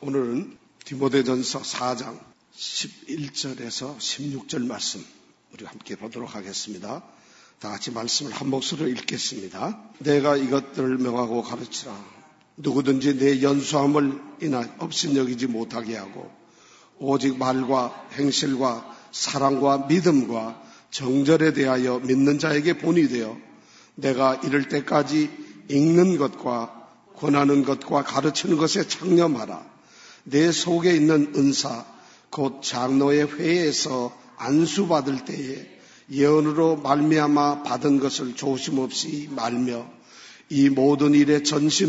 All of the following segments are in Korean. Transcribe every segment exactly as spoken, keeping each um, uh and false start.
오늘은 디모데전서 사 장 십일 절에서 십육 절 말씀 우리 함께 보도록 하겠습니다. 다 같이 말씀을 한 목소리로 읽겠습니다. 내가 이것들을 명하고 가르치라. 누구든지 내 연수함을 인하 업신여기지 못하게 하고 오직 말과 행실과 사랑과 믿음과 정절에 대하여 믿는 자에게 본이 되어 내가 이를 때까지 읽는 것과 권하는 것과 가르치는 것에 창념하라. 내 속에 있는 은사 곧 장로의 회에서 안수받을 때에 예언으로 말미암아 받은 것을 조심 없이 말며 이 모든 일에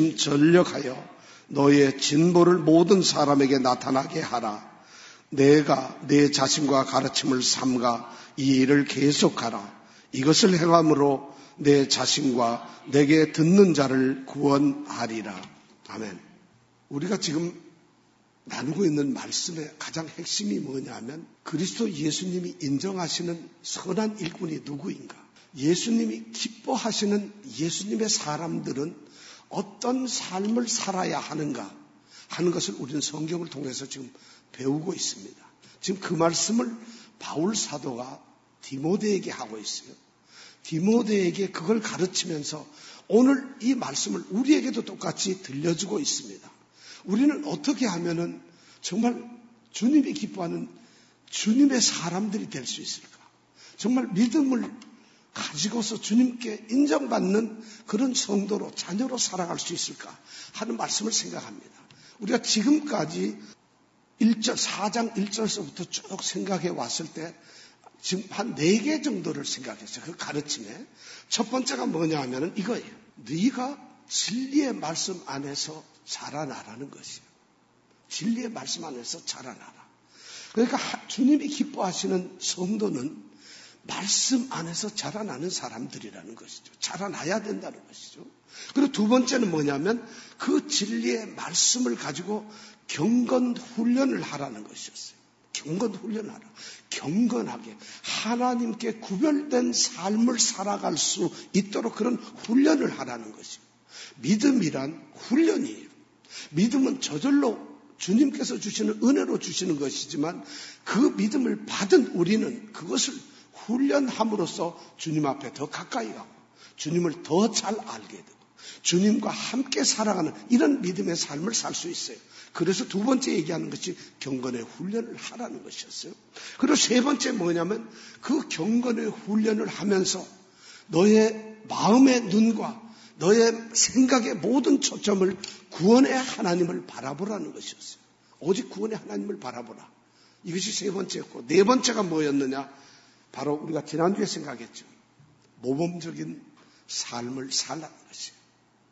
전심전력하여 너의 진보를 모든 사람에게 나타나게 하라. 내가 내 자신과 가르침을 삼가 이 일을 계속하라. 이것을 행함으로 내 자신과 내게 듣는 자를 구원하리라. 아멘. 우리가 지금 나누고 있는 말씀의 가장 핵심이 뭐냐면 그리스도 예수님이 인정하시는 선한 일꾼이 누구인가? 예수님이 기뻐하시는 예수님의 사람들은 어떤 삶을 살아야 하는가 하는 것을 우리는 성경을 통해서 지금 배우고 있습니다. 지금 그 말씀을 바울 사도가 디모데에게 하고 있어요. 디모데에게 그걸 가르치면서 오늘 이 말씀을 우리에게도 똑같이 들려주고 있습니다. 우리는 어떻게 하면은 정말 주님이 기뻐하는 주님의 사람들이 될 수 있을까? 정말 믿음을 가지고서 주님께 인정받는 그런 성도로 자녀로 살아갈 수 있을까 하는 말씀을 생각합니다. 우리가 지금까지 일 절, 사 장 일 절서부터 쭉 생각해 왔을 때 지금 한 네 개 정도를 생각했어요. 그 가르침에. 첫 번째가 뭐냐 하면은 이거예요. 네가 진리의 말씀 안에서 자라나라는 것이에요. 진리의 말씀 안에서 자라나라. 그러니까 주님이 기뻐하시는 성도는 말씀 안에서 자라나는 사람들이라는 것이죠. 자라나야 된다는 것이죠. 그리고 두 번째는 뭐냐면 그 진리의 말씀을 가지고 경건 훈련을 하라는 것이었어요. 경건 훈련을 하라. 경건하게 하나님께 구별된 삶을 살아갈 수 있도록 그런 훈련을 하라는 것이죠. 믿음이란 훈련이에요. 믿음은 저절로 주님께서 주시는 은혜로 주시는 것이지만 그 믿음을 받은 우리는 그것을 훈련함으로써 주님 앞에 더 가까이 가고 주님을 더 잘 알게 되고 주님과 함께 살아가는 이런 믿음의 삶을 살 수 있어요. 그래서 두 번째 얘기하는 것이 경건의 훈련을 하라는 것이었어요. 그리고 세 번째 뭐냐면 그 경건의 훈련을 하면서 너의 마음의 눈과 너의 생각의 모든 초점을 구원의 하나님을 바라보라는 것이었어요. 오직 구원의 하나님을 바라보라. 이것이 세 번째였고 네 번째가 뭐였느냐? 바로 우리가 지난주에 생각했죠. 모범적인 삶을 살라는 것이에요.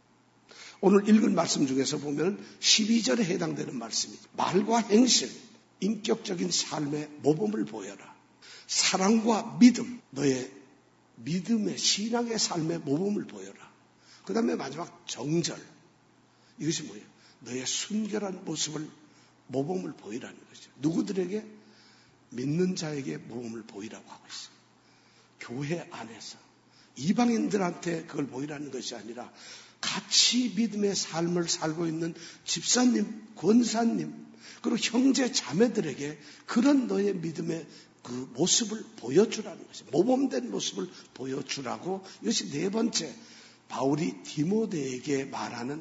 오늘 읽은 말씀 중에서 보면 십이 절에 해당되는 말씀이죠. 말과 행실, 인격적인 삶의 모범을 보여라. 사랑과 믿음, 너의 믿음의 신앙의 삶의 모범을 보여라. 그 다음에 마지막 정절. 이것이 뭐예요? 너의 순결한 모습을 모범을 보이라는 거죠. 누구들에게? 믿는 자에게 모범을 보이라고 하고 있어요. 교회 안에서 이방인들한테 그걸 보이라는 것이 아니라 같이 믿음의 삶을 살고 있는 집사님, 권사님, 그리고 형제 자매들에게 그런 너의 믿음의 그 모습을 보여주라는 것이 모범된 모습을 보여주라고. 이것이 네 번째 바울이 디모데에게 말하는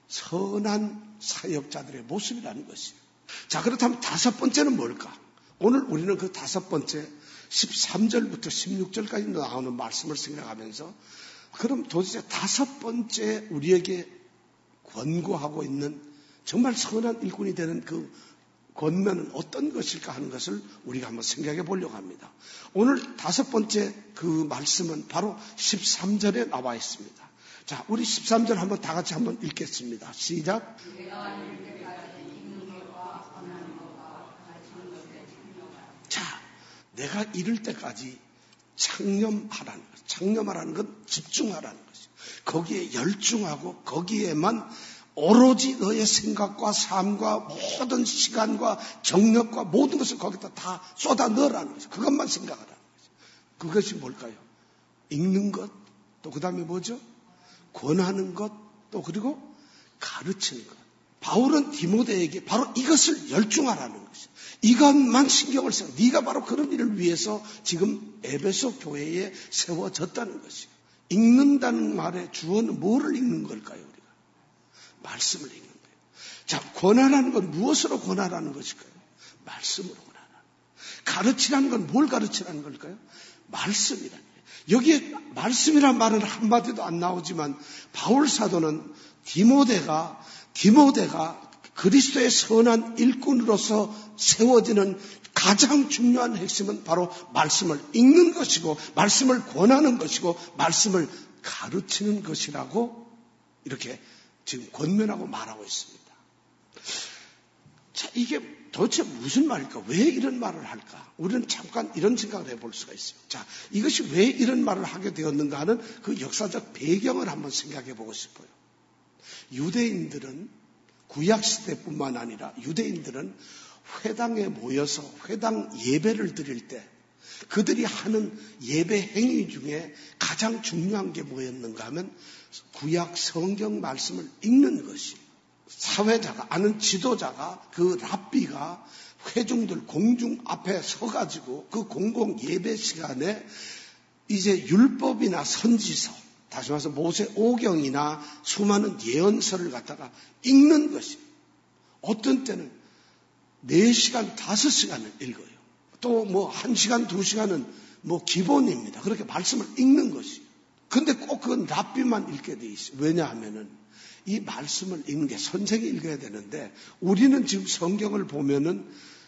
선한 사역자들의 모습이라는 것이에요. 자, 그렇다면 다섯 번째는 뭘까? 오늘 우리는 그 다섯 번째 십삼 절부터 십육 절까지 나오는 말씀을 생각하면서 그럼 도대체 다섯 번째 우리에게 권고하고 있는 정말 선한 일꾼이 되는 그 권면은 어떤 것일까 하는 것을 우리가 한번 생각해 보려고 합니다. 오늘 다섯 번째 그 말씀은 바로 십삼 절에 나와 있습니다. 자, 우리 십삼 절 한번 다 같이 한번 읽겠습니다. 시작. 자, 내가 이를 때까지 창념하라는 것. 창념하라는 건 집중하라는 것이죠. 거기에 열중하고 거기에만 오로지 너의 생각과 삶과 모든 시간과 정력과 모든 것을 거기다 다 쏟아 넣으라는 거죠. 그것만 생각하라는 거죠. 그것이 뭘까요? 읽는 것, 또 그 다음에 뭐죠? 권하는 것, 또 그리고 가르치는 것. 바울은 디모데에게 바로 이것을 열중하라는 것이죠. 이것만 신경을 써. 네가 바로 그런 일을 위해서 지금 에베소 교회에 세워졌다는 것이에요. 읽는다는 말의 주어는 뭐를 읽는 걸까요? 우리가 말씀을 읽는 거예요. 자, 권하라는 건 무엇으로 권하라는 것일까요? 말씀으로 권하라. 가르치라는 건 뭘 가르치라는 걸까요? 말씀이라는 거예요. 여기에 말씀이란 말은 한마디도 안 나오지만 바울 사도는 디모데가 디모데가 그리스도의 선한 일꾼으로서 세워지는 가장 중요한 핵심은 바로 말씀을 읽는 것이고 말씀을 권하는 것이고 말씀을 가르치는 것이라고 이렇게 지금 권면하고 말하고 있습니다. 자, 이게 도대체 무슨 말일까? 왜 이런 말을 할까? 우리는 잠깐 이런 생각을 해볼 수가 있어요. 자, 이것이 왜 이런 말을 하게 되었는가 하는 그 역사적 배경을 한번 생각해 보고 싶어요. 유대인들은 구약시대뿐만 아니라 유대인들은 회당에 모여서 회당 예배를 드릴 때 그들이 하는 예배 행위 중에 가장 중요한 게 뭐였는가 하면 구약 성경 말씀을 읽는 것이 사회자가 아는 지도자가 그 랍비가 회중들 공중 앞에 서가지고 그 공공 예배 시간에 이제 율법이나 선지서 다시 말해서 모세 오경이나 수많은 예언서를 갖다가 읽는 것이 어떤 때는 네 시간, 다섯 시간을 읽어요. 또 뭐 한 시간, 두 시간은 뭐 기본입니다. 그렇게 말씀을 읽는 것이. 근데 꼭 그건 랍비만 읽게 돼 있어요. 왜냐하면은 이 말씀을 읽는 게 선생이 읽어야 되는데 우리는 지금 성경을 보면은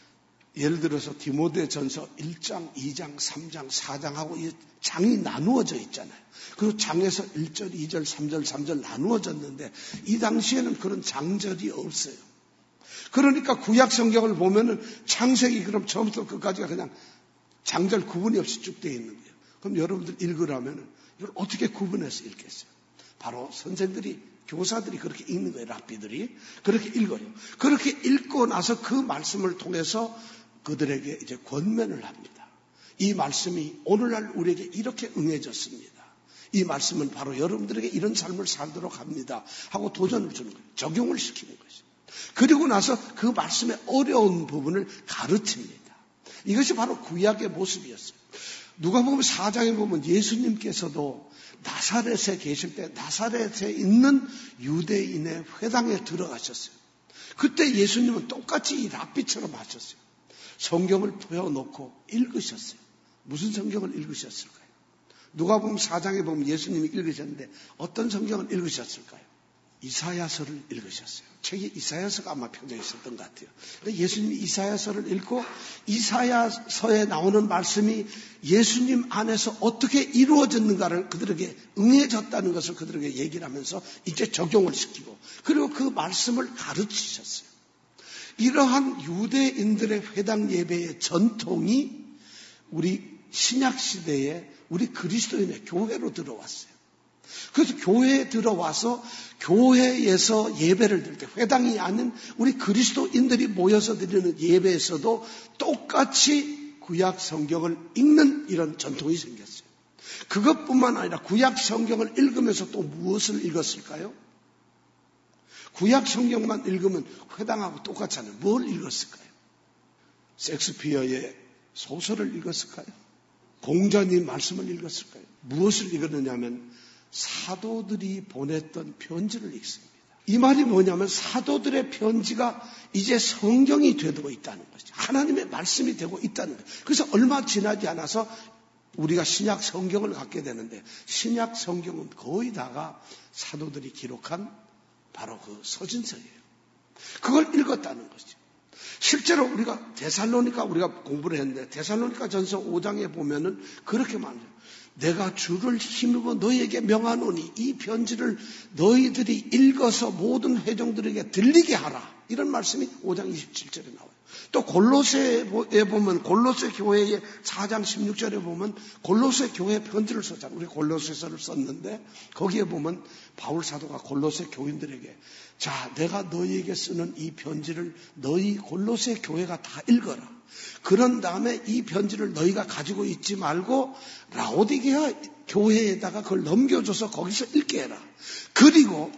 예를 들어서 디모데전서 일 장, 이 장, 삼 장, 사 장하고 이 장이 나누어져 있잖아요. 그리고 장에서 일 절, 이 절, 삼 절, 삼 절 나누어졌는데 이 당시에는 그런 장절이 없어요. 그러니까 구약 성경을 보면은 창세기 그럼 처음부터 끝까지가 그냥 장절 구분이 없이 쭉 되어 있는 거예요. 그럼 여러분들 읽으라면은 이걸 어떻게 구분해서 읽겠어요? 바로 선생들이 교사들이 그렇게 읽는 거예요. 랍비들이 그렇게 읽어요. 그렇게 읽고 나서 그 말씀을 통해서 그들에게 이제 권면을 합니다. 이 말씀이 오늘날 우리에게 이렇게 응해졌습니다. 이 말씀은 바로 여러분들에게 이런 삶을 살도록 합니다. 하고 도전을 주는 거예요. 적용을 시키는 거죠. 그리고 나서 그 말씀의 어려운 부분을 가르칩니다. 이것이 바로 구약의 모습이었어요. 누가복음 사 장에 보면 예수님께서도 나사렛에 계실 때 나사렛에 있는 유대인의 회당에 들어가셨어요. 그때 예수님은 똑같이 이 랍비처럼 하셨어요. 성경을 펴놓고 읽으셨어요. 무슨 성경을 읽으셨을까요? 누가복음 사 장에 보면 예수님이 읽으셨는데 어떤 성경을 읽으셨을까요? 이사야서를 읽으셨어요. 책이 이사야서가 아마 펴져 있었던 것 같아요. 근데 예수님이 이사야서를 읽고 이사야서에 나오는 말씀이 예수님 안에서 어떻게 이루어졌는가를 그들에게 응해졌다는 것을 그들에게 얘기를 하면서 이제 적용을 시키고 그리고 그 말씀을 가르치셨어요. 이러한 유대인들의 회당 예배의 전통이 우리 신약시대에 우리 그리스도인의 교회로 들어왔어요. 그래서 교회에 들어와서 교회에서 예배를 드릴 때 회당이 아닌 우리 그리스도인들이 모여서 드리는 예배에서도 똑같이 구약 성경을 읽는 이런 전통이 생겼어요. 그것뿐만 아니라 구약 성경을 읽으면서 또 무엇을 읽었을까요? 구약 성경만 읽으면 회당하고 똑같잖아요. 뭘 읽었을까요? 셰익스피어의 소설을 읽었을까요? 공자님 말씀을 읽었을까요? 무엇을 읽었느냐 하면 사도들이 보냈던 편지를 읽습니다. 이 말이 뭐냐면 사도들의 편지가 이제 성경이 되고 있다는 거죠. 하나님의 말씀이 되고 있다는 거죠. 그래서 얼마 지나지 않아서 우리가 신약 성경을 갖게 되는데 신약 성경은 거의 다가 사도들이 기록한 바로 그 서신서예요. 그걸 읽었다는 거죠. 실제로 우리가 데살로니가 우리가 공부를 했는데 데살로니가 전서 오 장에 보면은 그렇게 말해요. 내가 주를 힘입어 너희에게 명하노니 이 편지를 너희들이 읽어서 모든 회중들에게 들리게 하라. 이런 말씀이 오 장 이십칠 절에 나와요. 또 골로새에 보면 골로새 교회의 사 장 십육 절에 보면 골로새 교회 편지를 썼잖아요. 우리 골로새서를 썼는데 거기에 보면 바울 사도가 골로새 교인들에게 자, 내가 너희에게 쓰는 이 편지를 너희 골로새 교회가 다 읽어라. 그런 다음에 이 편지를 너희가 가지고 있지 말고 라오디게아 교회에다가 그걸 넘겨줘서 거기서 읽게 해라. 그리고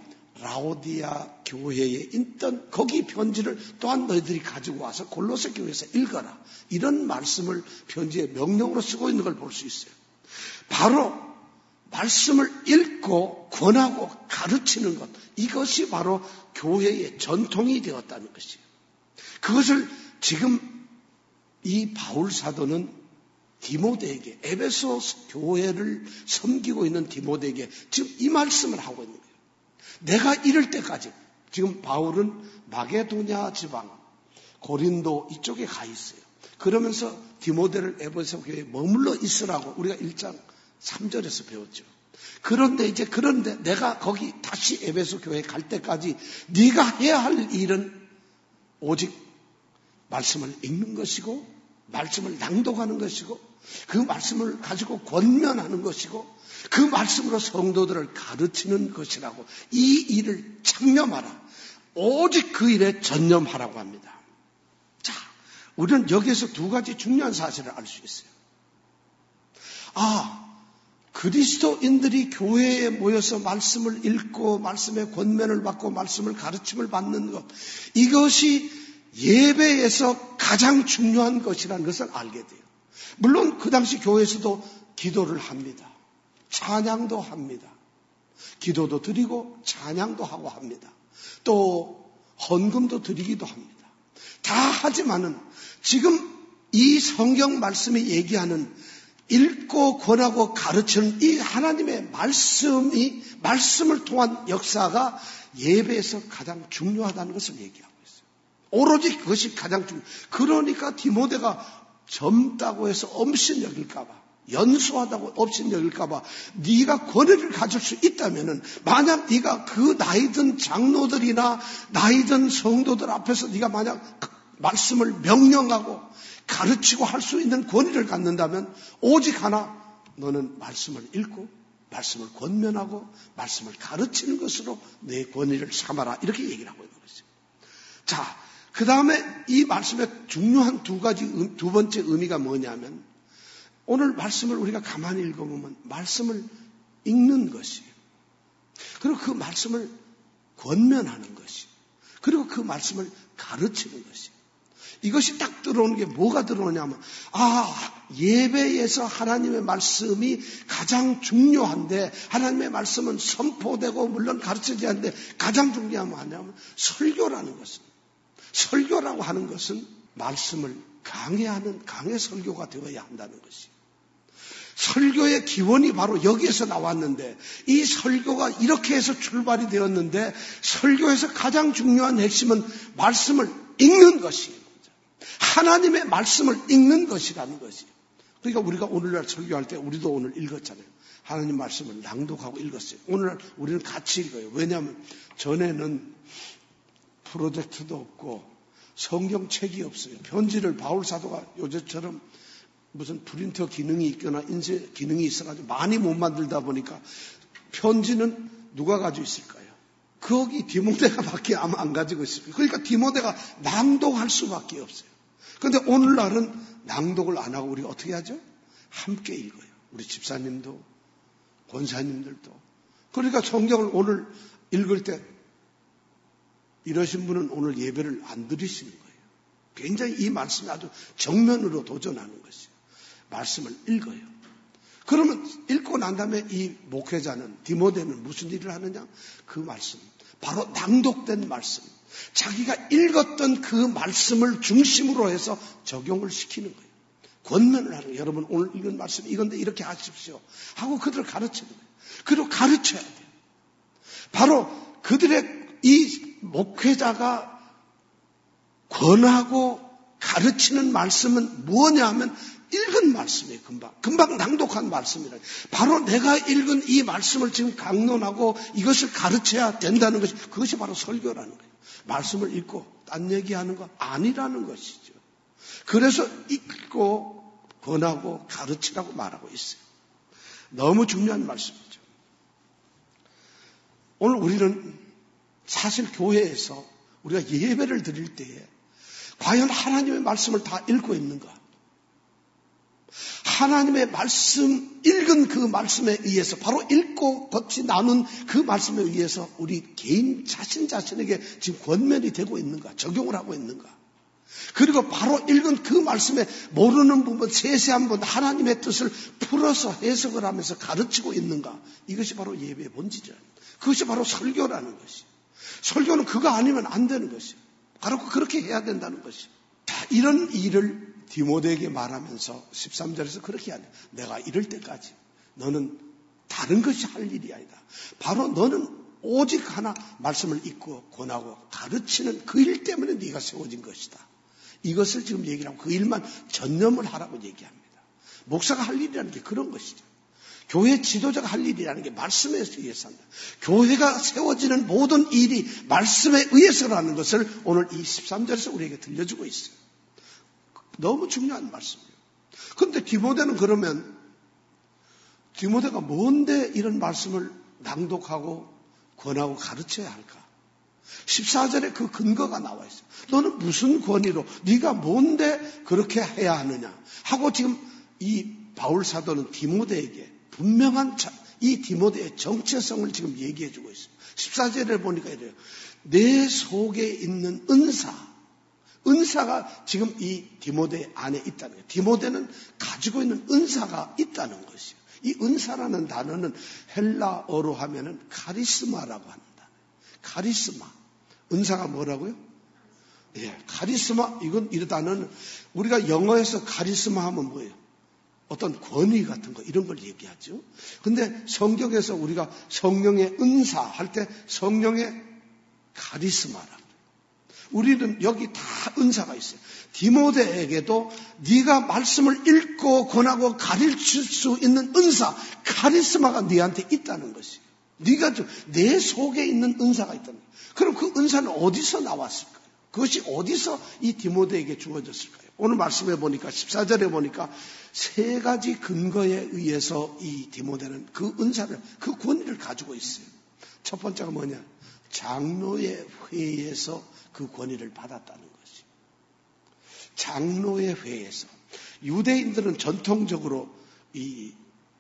라오디아 교회에 있던 거기 편지를 또한 너희들이 가지고 와서 골로새 교회에서 읽어라. 이런 말씀을 편지에 명령으로 쓰고 있는 걸 볼 수 있어요. 바로 말씀을 읽고 권하고 가르치는 것, 이것이 바로 교회의 전통이 되었다는 것이에요. 그것을 지금 이 바울 사도는 디모데에게, 에베소 교회를 섬기고 있는 디모데에게 지금 이 말씀을 하고 있는 거예요. 내가 이럴 때까지, 지금 바울은 마게도냐 지방, 고린도 이쪽에 가 있어요. 그러면서 디모데를 에베소 교회에 머물러 있으라고 우리가 일 장 삼 절에서 배웠죠. 그런데 이제 그런데 내가 거기 다시 에베소 교회에 갈 때까지 네가 해야 할 일은 오직 말씀을 읽는 것이고, 말씀을 낭독하는 것이고, 그 말씀을 가지고 권면하는 것이고, 그 말씀으로 성도들을 가르치는 것이라고, 이 일을 창념하라. 오직 그 일에 전념하라고 합니다. 자, 우리는 여기에서 두 가지 중요한 사실을 알 수 있어요. 아, 그리스도인들이 교회에 모여서 말씀을 읽고 말씀의 권면을 받고 말씀을 가르침을 받는 것, 이것이 예배에서 가장 중요한 것이라는 것을 알게 돼요. 물론 그 당시 교회에서도 기도를 합니다. 찬양도 합니다. 기도도 드리고 찬양도 하고 합니다. 또 헌금도 드리기도 합니다. 다 하지만은 지금 이 성경 말씀이 얘기하는 읽고 권하고 가르치는 이 하나님의 말씀이, 말씀을 통한 역사가 예배에서 가장 중요하다는 것을 얘기하고 있어요. 오로지 그것이 가장 중요해요. 그러니까 디모데가 젊다고 해서 엄신 여길까봐, 연소하다고 엄신 여길까봐, 네가 권위를 가질 수 있다면은, 만약 네가 그 나이든 장로들이나 나이든 성도들 앞에서 네가 만약 말씀을 명령하고 가르치고 할 수 있는 권위를 갖는다면 오직 하나, 너는 말씀을 읽고 말씀을 권면하고 말씀을 가르치는 것으로 내 권위를 삼아라. 이렇게 얘기를 하고 있는 거죠. 자, 그 다음에 이 말씀의 중요한 두 가지, 두 번째 의미가 뭐냐면, 오늘 말씀을 우리가 가만히 읽어보면 말씀을 읽는 것이에요. 그리고 그 말씀을 권면하는 것이에요. 그리고 그 말씀을 가르치는 것이에요. 이것이 딱 들어오는 게 뭐가 들어오냐면, 아, 예배에서 하나님의 말씀이 가장 중요한데, 하나님의 말씀은 선포되고 물론 가르쳐져야 하는데 가장 중요한 게 뭐냐면 설교라는 것은, 설교라고 하는 것은 말씀을 강해하는 강해 설교가 되어야 한다는 것이에요. 설교의 기원이 바로 여기에서 나왔는데, 이 설교가 이렇게 해서 출발이 되었는데, 설교에서 가장 중요한 핵심은 말씀을 읽는 것이에요. 하나님의 말씀을 읽는 것이라는 것이에요. 그러니까 우리가 오늘날 설교할 때 우리도 오늘 읽었잖아요. 하나님 말씀을 낭독하고 읽었어요. 오늘날 우리는 같이 읽어요. 왜냐하면 전에는 프로젝트도 없고 성경책이 없어요. 편지를 바울 사도가 요즘처럼 무슨 프린터 기능이 있거나 인쇄 기능이 있어가지고 많이 못 만들다 보니까 편지는 누가 가지고 있을까요? 거기 디모데가 밖에 아마 안 가지고 있을 거예요. 그러니까 디모데가 낭독할 수밖에 없어요. 그런데 오늘날은 낭독을 안 하고 우리가 어떻게 하죠? 함께 읽어요. 우리 집사님도, 권사님들도. 그러니까 성경을 오늘 읽을 때 이러신 분은 오늘 예배를 안 드리시는 거예요. 굉장히 이 말씀이 아주 정면으로 도전하는 것이에요. 말씀을 읽어요. 그러면 읽고 난 다음에 이 목회자는, 디모데는 무슨 일을 하느냐? 그 말씀, 바로 낭독된 말씀, 자기가 읽었던 그 말씀을 중심으로 해서 적용을 시키는 거예요. 권면을 하는 거예요. 여러분 오늘 읽은 말씀 이건데 이렇게 하십시오 하고 그들을 가르치는 거예요. 그리고 가르쳐야 돼요. 바로 그들의 이 목회자가 권하고 가르치는 말씀은 뭐냐 하면 읽은 말씀이에요. 금방 금방 낭독한 말씀이라. 바로 내가 읽은 이 말씀을 지금 강론하고 이것을 가르쳐야 된다는 것이, 그것이 바로 설교라는 거예요. 말씀을 읽고 딴 얘기하는 거 아니라는 것이죠. 그래서 읽고 권하고 가르치라고 말하고 있어요. 너무 중요한 말씀이죠. 오늘 우리는 사실 교회에서 우리가 예배를 드릴 때에 과연 하나님의 말씀을 다 읽고 있는가? 하나님의 말씀, 읽은 그 말씀에 의해서, 바로 읽고 겉이 나눈 그 말씀에 의해서 우리 개인 자신 자신에게 지금 권면이 되고 있는가, 적용을 하고 있는가. 그리고 바로 읽은 그 말씀에 모르는 부분, 세세한 부분, 하나님의 뜻을 풀어서 해석을 하면서 가르치고 있는가. 이것이 바로 예배의 본질이라는 거예요. 그것이 바로 설교라는 것이에요. 설교는 그거 아니면 안 되는 것이에요. 바로 그렇게 해야 된다는 것이에요. 자, 이런 일을 디모데에게 말하면서 십삼 절에서 그렇게 하네. 내가 이럴 때까지 너는 다른 것이 할 일이 아니다. 바로 너는 오직 하나 말씀을 읽고 권하고 가르치는 그 일 때문에 네가 세워진 것이다. 이것을 지금 얘기를 하고 그 일만 전념을 하라고 얘기합니다. 목사가 할 일이라는 게 그런 것이죠. 교회 지도자가 할 일이라는 게 말씀에 의해서 한다. 교회가 세워지는 모든 일이 말씀에 의해서라는 것을 오늘 이 십삼 절에서 우리에게 들려주고 있어요. 너무 중요한 말씀이에요. 그런데 디모데는 그러면 디모데가 뭔데 이런 말씀을 낭독하고 권하고 가르쳐야 할까? 십사 절에 그 근거가 나와 있어요. 너는 무슨 권위로 네가 뭔데 그렇게 해야 하느냐 하고 지금 이 바울 사도는 디모데에게 분명한 이 디모데의 정체성을 지금 얘기해 주고 있어요. 십사 절에 보니까 이래요. 내 속에 있는 은사, 은사가 지금 이 디모데 안에 있다는 거예요. 디모데는 가지고 있는 은사가 있다는 것이에요. 이 은사라는 단어는 헬라어로 하면은 카리스마라고 합니다. 카리스마. 은사가 뭐라고요? 예, 카리스마. 이건 이 단어는 우리가 영어에서 카리스마 하면 뭐예요? 어떤 권위 같은 거 이런 걸 얘기하죠. 근데 성경에서 우리가 성령의 은사 할 때 성령의 카리스마라고. 우리는 여기 다 은사가 있어요. 디모데에게도 네가 말씀을 읽고 권하고 가르칠 수 있는 은사, 카리스마가 네한테 있다는 것이에요. 네가 좀 내 속에 있는 은사가 있다는 거예요. 그럼 그 은사는 어디서 나왔을까요? 그것이 어디서 이 디모데에게 주어졌을까요? 오늘 말씀해 보니까 십사 절에 보니까 세 가지 근거에 의해서 이 디모데는 그 은사를, 그 권위를 가지고 있어요. 첫 번째가 뭐냐? 장로의 회의에서 그 권위를 받았다는 것이. 장로의 회의에서. 유대인들은 전통적으로 이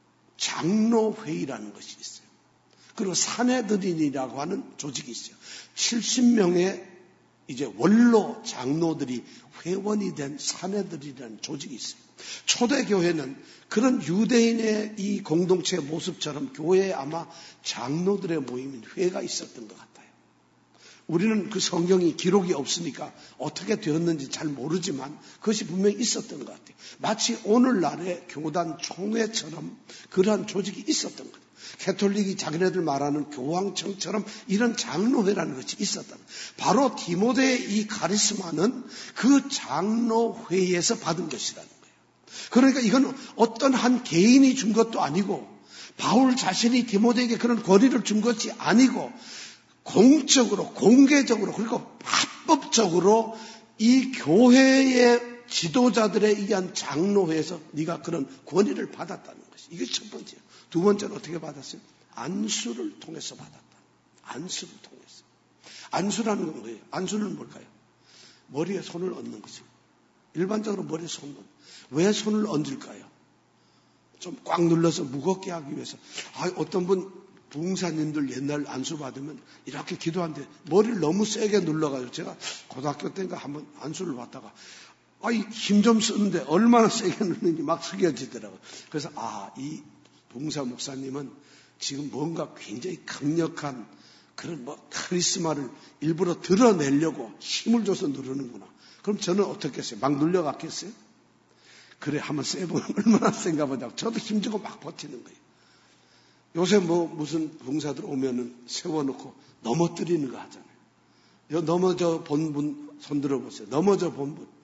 장로회의라는 것이 있어요. 그리고 사내들인이라고 하는 조직이 있어요. 칠십 명의 이제 원로 장로들이 회원이 된 사내들이라는 조직이 있어요. 초대교회는 그런 유대인의 이 공동체의 모습처럼 교회에 아마 장로들의 모임인 회가 있었던 것 같아요. 우리는 그 성경이 기록이 없으니까 어떻게 되었는지 잘 모르지만 그것이 분명히 있었던 것 같아요. 마치 오늘날의 교단 총회처럼 그러한 조직이 있었던 것 같아요. 캐톨릭이 자기네들 말하는 교황청처럼 이런 장로회라는 것이 있었다. 바로 디모데의 이 카리스마는 그 장로회에서 받은 것이라는 거예요. 그러니까 이건 어떤 한 개인이 준 것도 아니고 바울 자신이 디모데에게 그런 권위를 준 것이 아니고 공적으로 공개적으로 그리고 합법적으로 이 교회의 지도자들에 의한 장로회에서 네가 그런 권위를 받았다는 것이 이게 첫 번째예요. 두 번째는 어떻게 받았어요? 안수를 통해서 받았다. 안수를 통해서. 안수라는 건 뭐예요? 안수는 뭘까요? 머리에 손을 얹는 거죠. 일반적으로 머리에 손을 얹는. 왜 손을 얹을까요? 좀 꽉 눌러서 무겁게 하기 위해서. 아, 어떤 분 부흥사님들 옛날 안수 받으면 이렇게 기도하는데 머리를 너무 세게 눌러가지고 제가 고등학교 때인가 한번 안수를 받다가 아, 힘 좀 쓰는데 얼마나 세게 누르는지 막 숙여지더라고요. 그래서 아, 이 부흥사 목사님은 지금 뭔가 굉장히 강력한 그런 뭐 카리스마를 일부러 드러내려고 힘을 줘서 누르는구나. 그럼 저는 어떻게 했어요? 막 눌려갔겠어요? 그래, 한번 세보면 얼마나 센가 보자. 저도 힘주고 막 버티는 거예요. 요새 뭐 무슨 부흥사들 오면은 세워놓고 넘어뜨리는 거 하잖아요. 여 넘어져 본 분 손 들어보세요. 넘어져 본 분.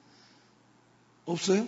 없어요?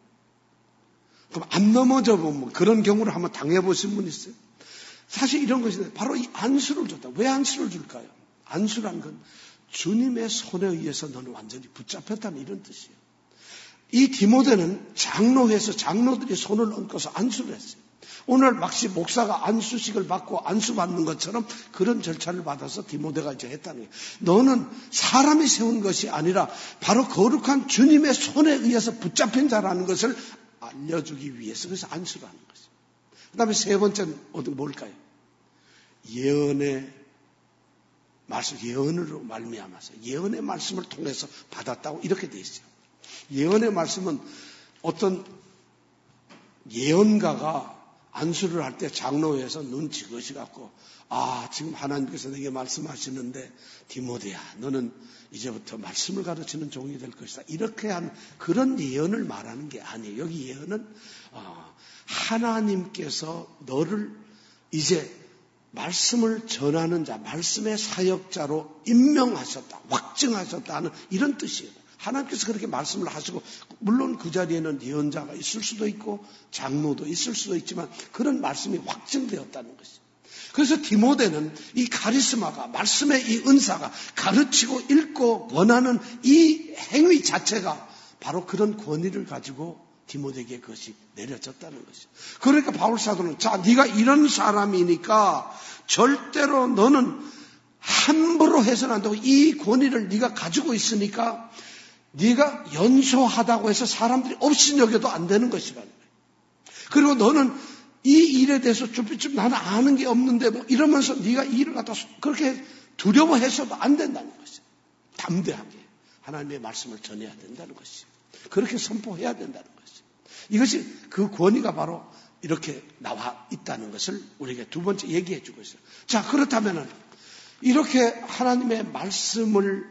그럼 안 넘어져 보면 그런 경우를 한번 당해보신 분 있어요? 사실 이런 것이 바로 이 안수를 줬다. 왜 안수를 줄까요? 안수란 건 주님의 손에 의해서 너는 완전히 붙잡혔다는 이런 뜻이에요. 이 디모데는 장로회에서 장로들이 손을 얹고서 안수를 했어요. 오늘 막시 목사가 안수식을 받고 안수받는 것처럼 그런 절차를 받아서 디모데가 이제 했다는 거예요. 너는 사람이 세운 것이 아니라 바로 거룩한 주님의 손에 의해서 붙잡힌 자라는 것을 알려주기 위해서 그래서 안수를 하는 것이죠. 그 다음에 세 번째는 어떤 뭘까요? 예언의 말씀, 예언으로 말미암아서 예언의 말씀을 통해서 받았다고 이렇게 돼 있어요. 예언의 말씀은 어떤 예언가가 안수를 할 때 장로회에서 눈 지그시 갖고 아 지금 하나님께서 내게 말씀하시는데 디모데야 너는 이제부터 말씀을 가르치는 종이 될 것이다. 이렇게 한 그런 예언을 말하는 게 아니에요. 여기 예언은 어, 하나님께서 너를 이제 말씀을 전하는 자, 말씀의 사역자로 임명하셨다, 확증하셨다는 이런 뜻이에요. 하나님께서 그렇게 말씀을 하시고 물론 그 자리에는 예언자가 있을 수도 있고 장로도 있을 수도 있지만 그런 말씀이 확증되었다는 것이죠. 그래서 디모데는 이 카리스마가 말씀의 이 은사가 가르치고 읽고 권하는 이 행위 자체가 바로 그런 권위를 가지고 디모데에게 그것이 내려졌다는 것이죠. 그러니까 바울 사도는 자 네가 이런 사람이니까 절대로 너는 함부로 해서는 안 되고 이 권위를 네가 가지고 있으니까 네가 연소하다고 해서 사람들이 없이 여겨도 안 되는 것이라는 거예요. 그리고 너는 이 일에 대해서 쭈삣쭈삣 나는 아는 게 없는데 뭐 이러면서 네가 이 일을 갖다 그렇게 두려워해서도 안 된다는 것이죠. 담대하게 하나님의 말씀을 전해야 된다는 것이죠. 그렇게 선포해야 된다는 것이죠. 이것이 그 권위가 바로 이렇게 나와 있다는 것을 우리에게 두 번째 얘기해 주고 있어요. 자, 그렇다면은 이렇게 하나님의 말씀을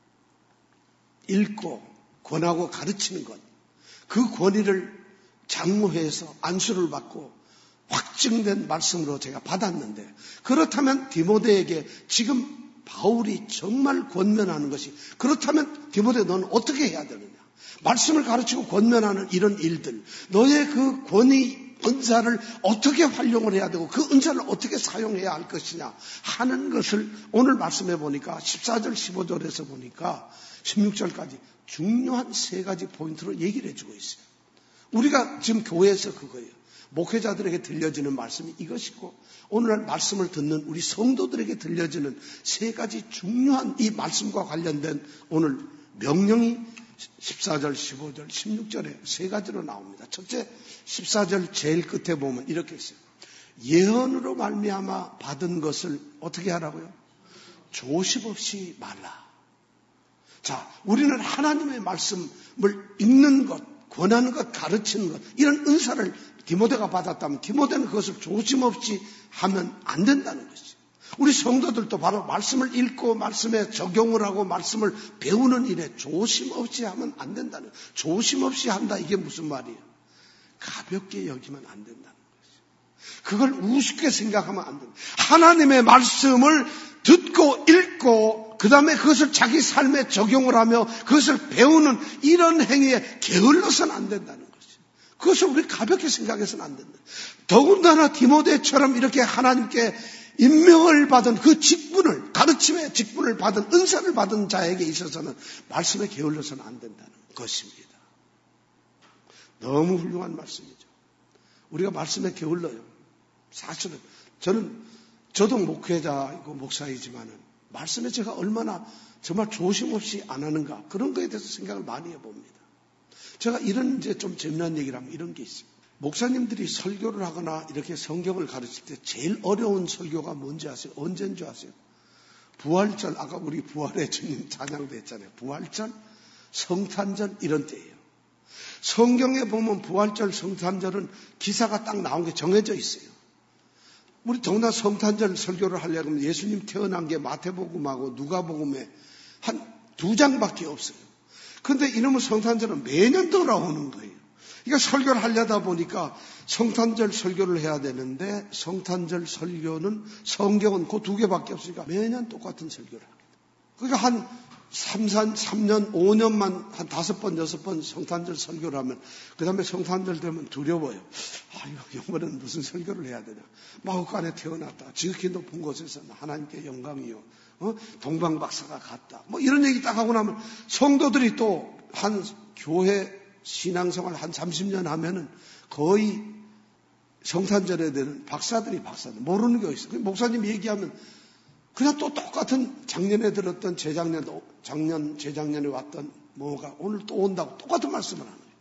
읽고 권하고 가르치는 것, 그 권위를 장로회에서 안수를 받고 확증된 말씀으로 제가 받았는데 그렇다면 디모데에게 지금 바울이 정말 권면하는 것이 그렇다면 디모데 너는 어떻게 해야 되느냐? 말씀을 가르치고 권면하는 이런 일들, 너의 그 권위 은사를 어떻게 활용을 해야 되고 그 은사를 어떻게 사용해야 할 것이냐 하는 것을 오늘 말씀해 보니까 십사 절 십오 절에서 보니까 십육 절까지 중요한 세 가지 포인트로 얘기를 해주고 있어요. 우리가 지금 교회에서 그거예요. 목회자들에게 들려지는 말씀이 이것이고 오늘날 말씀을 듣는 우리 성도들에게 들려지는 세 가지 중요한 이 말씀과 관련된 오늘 명령이 십사 절, 십오 절, 십육 절에 세 가지로 나옵니다. 첫째, 십사 절 제일 끝에 보면 이렇게 있어요. 예언으로 말미암아 받은 것을 어떻게 하라고요? 조심 없이 말라. 자, 우리는 하나님의 말씀을 읽는 것, 권하는 것, 가르치는 것, 이런 은사를 디모데가 받았다면 디모데는 그것을 조심 없이 하면 안 된다는 것이죠. 우리 성도들도 바로 말씀을 읽고 말씀에 적용을 하고 말씀을 배우는 일에 조심 없이 하면 안 된다는 거예요. 조심 없이 한다 이게 무슨 말이에요? 가볍게 여기면 안 된다는 거죠. 그걸 우습게 생각하면 안 된다. 하나님의 말씀을 듣고 읽고 그 다음에 그것을 자기 삶에 적용을 하며 그것을 배우는 이런 행위에 게을러서는 안 된다는 거죠. 그것을 우리 가볍게 생각해서는 안 된다. 더군다나 디모데처럼 이렇게 하나님께 임명을 받은 그 직분을, 가르침의 직분을 받은, 은사를 받은 자에게 있어서는 말씀에 게을러서는 안 된다는 것입니다. 너무 훌륭한 말씀이죠. 우리가 말씀에 게을러요. 사실은 저는 저도 목회자이고 목사이지만은 말씀에 제가 얼마나 정말 조심 없이 안 하는가 그런 거에 대해서 생각을 많이 해봅니다. 제가 이런 이제 좀 재미난 얘기를 하면 이런 게 있어요. 목사님들이 설교를 하거나 이렇게 성경을 가르칠 때 제일 어려운 설교가 뭔지 아세요? 언제인 줄 아세요? 부활절, 아까 우리 부활의 주님 찬양도 했잖아요. 부활절, 성탄절 이런 때예요. 성경에 보면 부활절, 성탄절은 기사가 딱 나온 게 정해져 있어요. 우리 더구나 성탄절 설교를 하려고 하면 예수님 태어난 게 마태복음하고 누가복음에 한 두 장밖에 없어요. 그런데 이놈의 성탄절은 매년 돌아오는 거예요. 그러니까 설교를 하려다 보니까 성탄절 설교를 해야 되는데 성탄절 설교는 성경은 그 두 개밖에 없으니까 매년 똑같은 설교를 합니다. 그러니까 한 삼, 삼 년, 오 년만 한 다섯 번, 여섯 번 성탄절 설교를 하면 그 다음에 성탄절 되면 두려워요. 아유, 이번에는 무슨 설교를 해야 되냐. 마구간에 태어났다. 지극히 높은 곳에서 하나님께 영광이요. 어? 동방박사가 갔다. 뭐 이런 얘기 딱 하고 나면 성도들이 또 한 교회 신앙생활 한 삼십 년 하면은 거의 성탄절에 되는 박사들이 박사들. 모르는 게 있어요. 목사님 얘기하면 그냥 또 똑같은 작년에 들었던 재작년, 작년, 재작년에 왔던 뭐가 오늘 또 온다고 똑같은 말씀을 하는 거예요.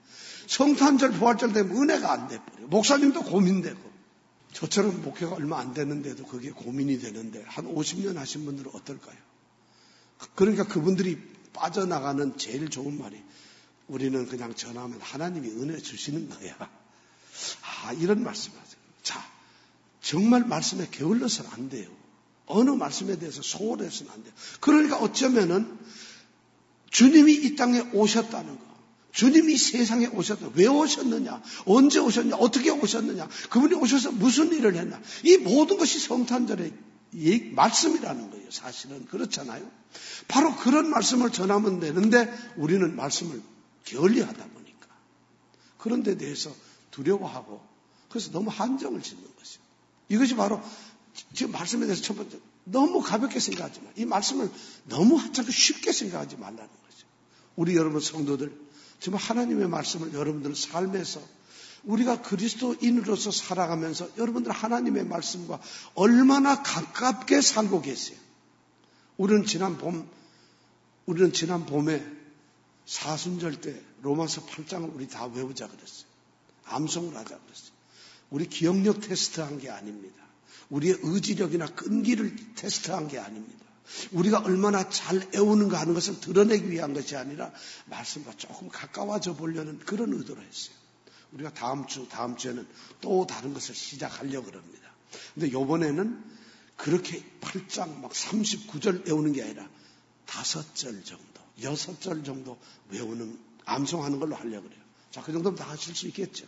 성탄절, 부활절 되면 은혜가 안 돼버려. 목사님도 고민되고. 저처럼 목회가 얼마 안 되는데도 그게 고민이 되는데 한 오십 년 하신 분들은 어떨까요? 그러니까 그분들이 빠져나가는 제일 좋은 말이 우리는 그냥 전하면 하나님이 은혜 주시는 거야. 아, 이런 말씀하세요. 자, 정말 말씀에 게을러서는 안 돼요. 어느 말씀에 대해서 소홀해서는 안 돼요. 그러니까 어쩌면은 주님이 이 땅에 오셨다는 거, 주님이 세상에 오셨다. 왜 오셨느냐? 언제 오셨냐? 어떻게 오셨느냐? 그분이 오셔서 무슨 일을 했나? 이 모든 것이 성탄절의 말씀이라는 거예요. 사실은 그렇잖아요. 바로 그런 말씀을 전하면 되는데 우리는 말씀을 게을리하다 보니까 그런 데 대해서 두려워하고 그래서 너무 한정을 짓는 것이죠. 이것이 바로 지금 말씀에 대해서 첫 번째, 너무 가볍게 생각하지 마. 이 말씀을 너무 자꾸 쉽게 생각하지 말라는 거죠. 우리 여러분 성도들, 정말 하나님의 말씀을 여러분들 삶에서 우리가 그리스도인으로서 살아가면서 여러분들 하나님의 말씀과 얼마나 가깝게 살고 계세요. 우리는 지난 봄, 우리는 지난 봄에 사순절 때 로마서 팔 장을 우리 다 외우자 그랬어요. 암송을 하자 그랬어요. 우리 기억력 테스트한 게 아닙니다. 우리의 의지력이나 끈기를 테스트한 게 아닙니다. 우리가 얼마나 잘 애우는가 하는 것을 드러내기 위한 것이 아니라 말씀과 조금 가까워져 보려는 그런 의도로 했어요. 우리가 다음 주, 다음 주에는 또 다른 것을 시작하려고 합니다. 근데 요번에는 그렇게 팔 장 막 삼십구 절 외우는 게 아니라 다섯 절 정도, 여섯 절 정도 외우는, 암송하는 걸로 하려고 그래요. 자, 그 정도면 다 하실 수 있겠죠.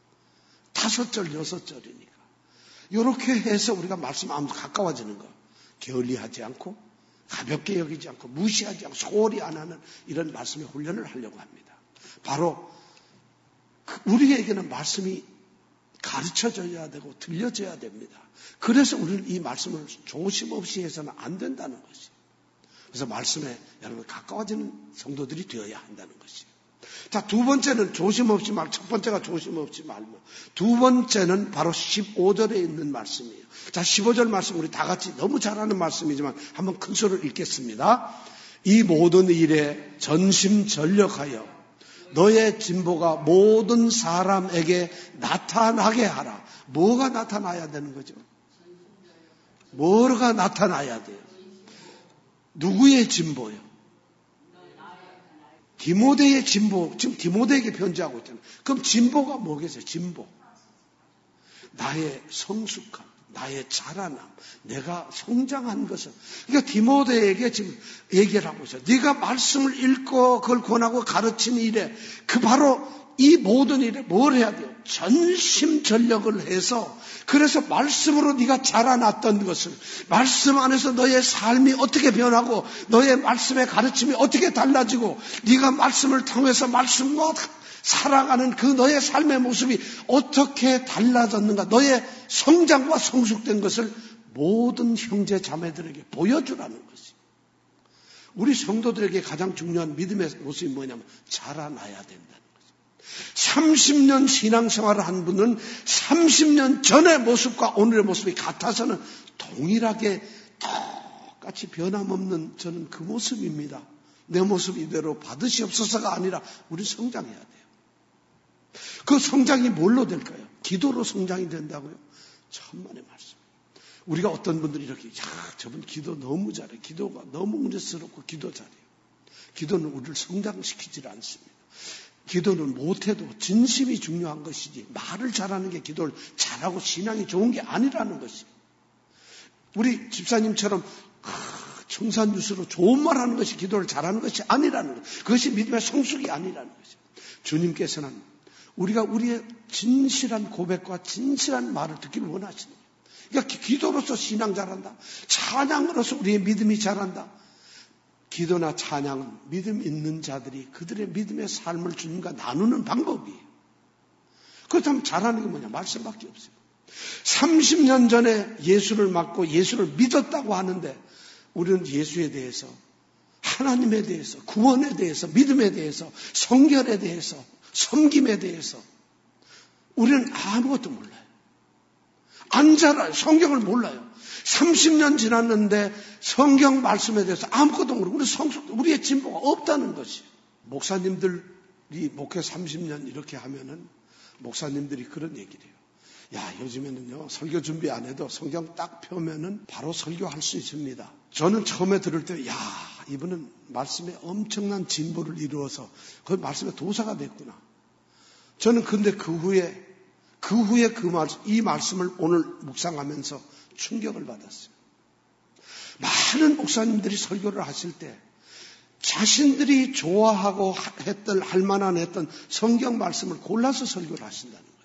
다섯 절, 여섯 절이니까. 이렇게 해서 우리가 말씀 아무 가까워지는 거. 게을리하지 않고, 가볍게 여기지 않고, 무시하지 않고, 소홀히 안 하는 이런 말씀의 훈련을 하려고 합니다. 바로 우리에게는 말씀이 가르쳐져야 되고 들려져야 됩니다. 그래서 우리는 이 말씀을 조심 없이 해서는 안 된다는 것이에요. 그래서 말씀에 여러분 가까워지는 성도들이 되어야 한다는 것이에요. 자, 두 번째는 조심 없이 말, 첫 번째가 조심 없이 말고, 두 번째는 바로 십오 절에 있는 말씀이에요. 자, 십오 절 말씀 우리 다 같이 너무 잘 아는 말씀이지만 한번 큰 소리로 읽겠습니다. 이 모든 일에 전심전력하여 너의 진보가 모든 사람에게 나타나게 하라. 뭐가 나타나야 되는 거죠? 뭐가 나타나야 돼요? 누구의 진보요? 디모데의 진보. 지금 디모데에게 편지하고 있잖아요. 그럼 진보가 뭐겠어요? 진보. 나의 성숙함, 나의 자라남, 내가 성장한 것을. 그러니까 디모데에게 지금 얘기를 하고 있어요. 네가 말씀을 읽고 그걸 권하고 가르치는 일에 그 바로 이 모든 일에 뭘 해야 돼요? 전심전력을 해서 그래서 말씀으로 네가 자라났던 것을 말씀 안에서 너의 삶이 어떻게 변하고 너의 말씀의 가르침이 어떻게 달라지고 네가 말씀을 통해서 말씀과 살아가는 그 너의 삶의 모습이 어떻게 달라졌는가 너의 성장과 성숙된 것을 모든 형제 자매들에게 보여주라는 것이 우리 성도들에게 가장 중요한 믿음의 모습이 뭐냐면 자라나야 된다. 삼십 년 신앙생활을 한 분은 삼십 년 전의 모습과 오늘의 모습이 같아서는 동일하게 똑같이 변함없는 저는 그 모습입니다. 내 모습 이대로 받으시옵소서가 아니라 우리 성장해야 돼요. 그 성장이 뭘로 될까요? 기도로 성장이 된다고요? 천만의 말씀. 우리가 어떤 분들이 이렇게 야 저분 기도 너무 잘해. 기도가 너무 은혜스럽고 기도 잘해요. 기도는 우리를 성장시키질 않습니다. 기도는 못해도 진심이 중요한 것이지 말을 잘하는 게 기도를 잘하고 신앙이 좋은 게 아니라는 것이에요. 우리 집사님처럼 청산유수로 좋은 말하는 것이 기도를 잘하는 것이 아니라는 것. 그것이 믿음의 성숙이 아니라는 것이에요. 주님께서는 우리가 우리의 진실한 고백과 진실한 말을 듣기를 원하시는 거예요. 그러니까 기도로서 신앙 잘한다. 찬양으로서 우리의 믿음이 잘한다. 기도나 찬양은 믿음 있는 자들이 그들의 믿음의 삶을 주님과 나누는 방법이에요. 그렇다면 잘하는 게 뭐냐? 말씀밖에 없어요. 삼십 년 전에 예수를 믿고 예수를 믿었다고 하는데 우리는 예수에 대해서, 하나님에 대해서, 구원에 대해서, 믿음에 대해서, 성결에 대해서, 섬김에 대해서 우리는 아무것도 몰라요. 안 자라요. 성경을 몰라요. 삼십 년 지났는데 성경 말씀에 대해서 아무것도 모르고 우리 성숙, 우리의 진보가 없다는 것이. 목사님들이 우리 목회 삼십 년 이렇게 하면은 목사님들이 그런 얘기를 해요. 야, 요즘에는요, 설교 준비 안 해도 성경 딱 펴면은 바로 설교할 수 있습니다. 저는 처음에 들을 때, 야, 이분은 말씀에 엄청난 진보를 이루어서 그 말씀에 도사가 됐구나. 저는 근데 그 후에, 그 후에 그 말씀, 이 말씀을 오늘 묵상하면서 충격을 받았어요. 많은 목사님들이 설교를 하실 때 자신들이 좋아하고 했던, 할 만한 했던 성경 말씀을 골라서 설교를 하신다는 거예요.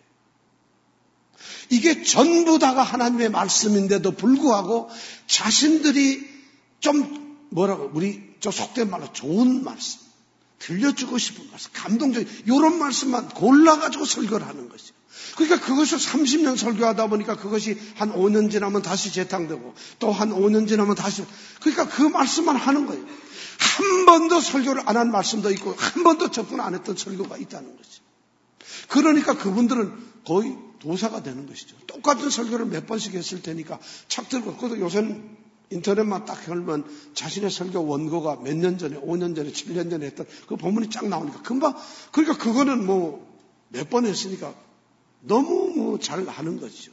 이게 전부 다가 하나님의 말씀인데도 불구하고 자신들이 좀 뭐라고 우리 저 속된 말로 좋은 말씀, 들려주고 싶은 말씀, 감동적인 이런 말씀만 골라가지고 설교를 하는 것이죠. 그러니까 그것을 삼십 년 설교하다 보니까 그것이 한 오 년 지나면 다시 재탕되고 또 한 오 년 지나면 다시, 그러니까 그 말씀만 하는 거예요. 한 번도 설교를 안 한 말씀도 있고 한 번도 접근 안 했던 설교가 있다는 거죠. 그러니까 그분들은 거의 도사가 되는 것이죠. 똑같은 설교를 몇 번씩 했을 테니까 착 들고, 그것도 요새는 인터넷만 딱 열면 자신의 설교 원고가 몇 년 전에, 오 년 전에, 칠 년 전에 했던 그 본문이 쫙 나오니까 금방, 그러니까 그거는 뭐 몇 번 했으니까 너무 뭐 잘 하는 것이죠.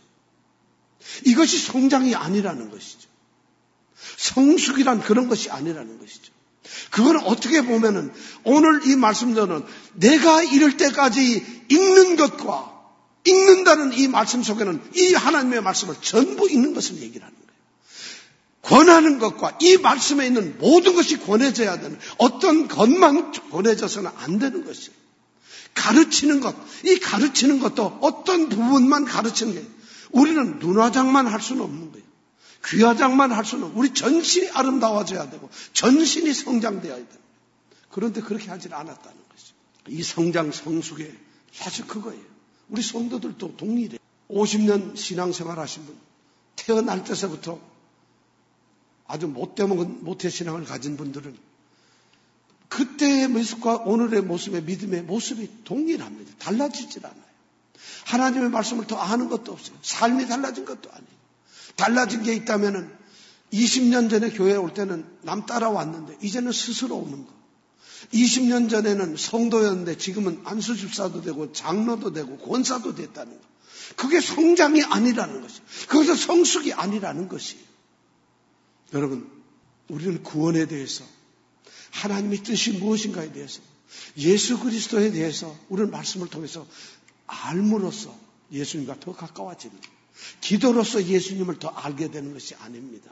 이것이 성장이 아니라는 것이죠. 성숙이란 그런 것이 아니라는 것이죠. 그거는 어떻게 보면은 오늘 이 말씀대로는 내가 이럴 때까지 읽는 것과 읽는다는 이 말씀 속에는 이 하나님의 말씀을 전부 읽는 것을 얘기를 하는 거예요. 권하는 것과 이 말씀에 있는 모든 것이 권해져야 되는, 어떤 것만 권해져서는 안 되는 것이에요. 가르치는 것, 이 가르치는 것도 어떤 부분만 가르치는 게, 우리는 눈화장만 할 수는 없는 거예요. 귀화장만 할 수는, 우리 전신이 아름다워져야 되고 전신이 성장되어야 되는 거예요. 그런데 그렇게 하지 않았다는 것이죠. 이 성장 성숙의 사실 그거예요. 우리 성도들도 동일해요. 오십 년 신앙생활 하신 분, 태어날 때서부터 아주 못되먹은 모태신앙을 가진 분들은 그때의 모습과 오늘의 모습의 믿음의 모습이 동일합니다. 달라지질 않아요. 하나님의 말씀을 더 아는 것도 없어요. 삶이 달라진 것도 아니에요. 달라진 게 있다면은 이십 년 전에 교회에 올 때는 남 따라왔는데 이제는 스스로 오는 거. 이십 년 전에는 성도였는데 지금은 안수집사도 되고 장로도 되고 권사도 됐다는 거. 그게 성장이 아니라는 것이에요. 그것은 성숙이 아니라는 것이에요. 여러분, 우리는 구원에 대해서, 하나님의 뜻이 무엇인가에 대해서, 예수 그리스도에 대해서 우리는 말씀을 통해서 알므로써 예수님과 더 가까워지는, 기도로서 예수님을 더 알게 되는 것이 아닙니다.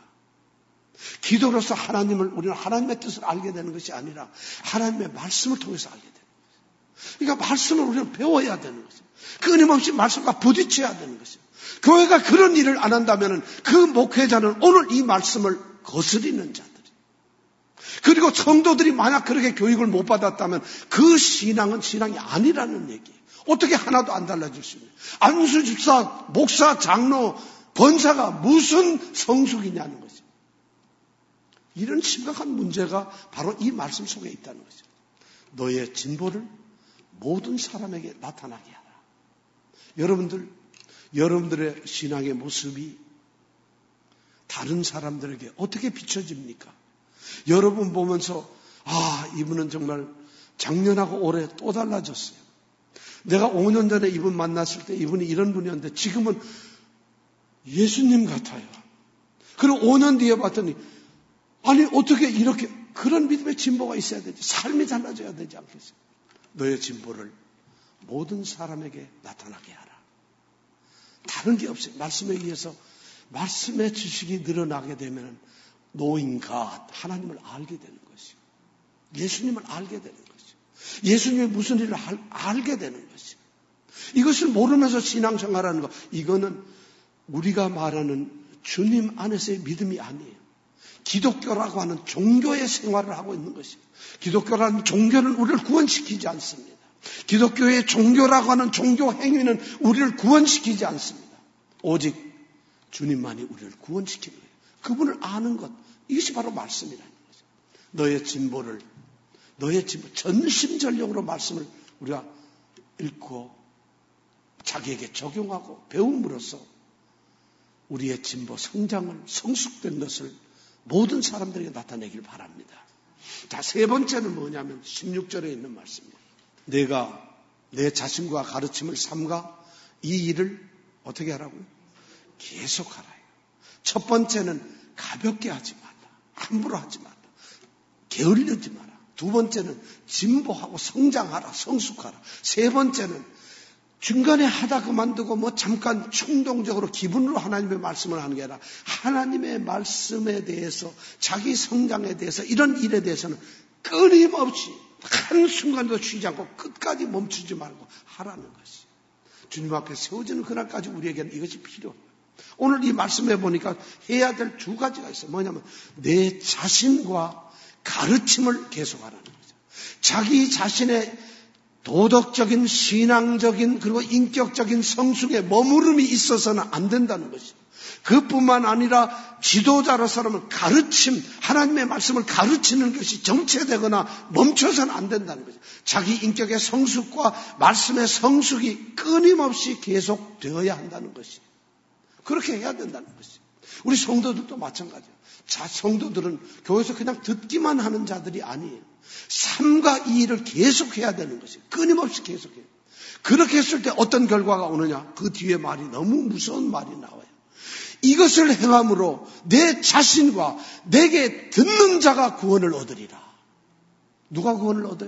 기도로서 하나님을, 우리는 하나님의 뜻을 알게 되는 것이 아니라 하나님의 말씀을 통해서 알게 되는 것이에요. 그러니까 말씀을 우리는 배워야 되는 것이에요. 끊임없이 말씀과 부딪혀야 되는 것이에요. 교회가 그런 일을 안 한다면 그 목회자는 오늘 이 말씀을 거스리는 자들이, 그리고 성도들이 만약 그렇게 교육을 못 받았다면 그 신앙은 신앙이 아니라는 얘기예요. 어떻게 하나도 안 달라질 수 있냐. 안수집사, 목사, 장로, 권사가 무슨 성숙이냐는 거죠. 이런 심각한 문제가 바로 이 말씀 속에 있다는 거죠. 너의 진보를 모든 사람에게 나타나게 하라. 여러분들, 여러분들의 신앙의 모습이 다른 사람들에게 어떻게 비춰집니까? 여러분 보면서, 아, 이분은 정말 작년하고 올해 또 달라졌어요. 내가 오 년 전에 이분 만났을 때 이분이 이런 분이었는데 지금은 예수님 같아요. 그리고 오 년 뒤에 봤더니, 아니 어떻게 이렇게, 그런 믿음의 진보가 있어야 되지. 삶이 달라져야 되지 않겠어요? 너의 진보를 모든 사람에게 나타나게 하라. 다른 게 없어요. 말씀에 의해서 말씀의 지식이 늘어나게 되면 knowing God, 하나님을 알게 되는 것이요. 예수님을 알게 되는 것이요. 예수님이 무슨 일을 알, 알게 되는 것이요. 이것을 모르면서 신앙생활하는 것, 이거는 우리가 말하는 주님 안에서의 믿음이 아니에요. 기독교라고 하는 종교의 생활을 하고 있는 것이에요. 기독교라는 종교는 우리를 구원시키지 않습니다. 기독교의 종교라고 하는 종교 행위는 우리를 구원시키지 않습니다. 오직 주님만이 우리를 구원시키는 거예요. 그분을 아는 것, 이것이 바로 말씀이라는 거죠. 너의 진보를, 너의 진보, 전심전력으로 말씀을 우리가 읽고 자기에게 적용하고 배움으로써 우리의 진보, 성장을, 성숙된 것을 모든 사람들에게 나타내길 바랍니다. 자, 세 번째는 뭐냐면 십육 절에 있는 말씀입니다. 내가 내 자신과 가르침을 삼가 이 일을 어떻게 하라고요? 계속하라요. 첫 번째는 가볍게 하지 마라. 함부로 하지 마라. 게을르지 마라. 두 번째는 진보하고 성장하라. 성숙하라. 세 번째는 중간에 하다 그만두고 뭐 잠깐 충동적으로 기분으로 하나님의 말씀을 하는 게 아니라 하나님의 말씀에 대해서 자기 성장에 대해서 이런 일에 대해서는 끊임없이 한순간도 쉬지 않고 끝까지 멈추지 말고 하라는 것이 주님 앞에 세워지는 그날까지 우리에게는 이것이 필요합니다. 오늘 이 말씀에 보니까 해야 될 두 가지가 있어요. 뭐냐면 내 자신과 가르침을 계속하라는 거죠. 자기 자신의 도덕적인, 신앙적인, 그리고 인격적인 성숙에 머무름이 있어서는 안 된다는 것이죠. 그뿐만 아니라 지도자로서는 가르침, 하나님의 말씀을 가르치는 것이 정체되거나 멈춰서는 안 된다는 거죠. 자기 인격의 성숙과 말씀의 성숙이 끊임없이 계속되어야 한다는 것이. 그렇게 해야 된다는 것이. 우리 성도들도 마찬가지예요. 자, 성도들은 교회에서 그냥 듣기만 하는 자들이 아니에요. 삶과 이 일을 계속해야 되는 것이에요. 끊임없이 계속해요. 그렇게 했을 때 어떤 결과가 오느냐? 그 뒤에 말이 너무 무서운 말이 나와요. 이것을 행함으로 내 자신과 내게 듣는 자가 구원을 얻으리라. 누가 구원을 얻어요?